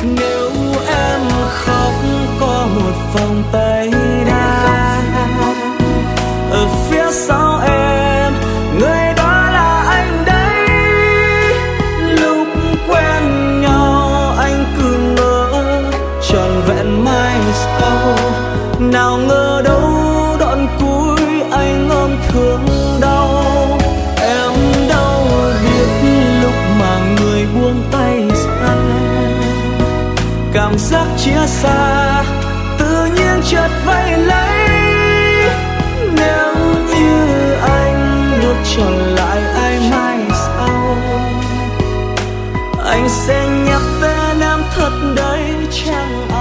Nếu em khóc có một vòng tay đa ở phía sau em, người đó là anh đấy. Lúc quen nhau anh cứ ngỡ trọn vẹn mai sau, nào ngờ đâu đoạn cuối anh ôm thương đau. Em đâu biết lúc mà người buông tay ra, cảm giác chia xa tự nhiên chợt vây lấy. Nếu như anh được trở lại ai mai sau, anh sẽ nhắc tên em thật đấy chẳng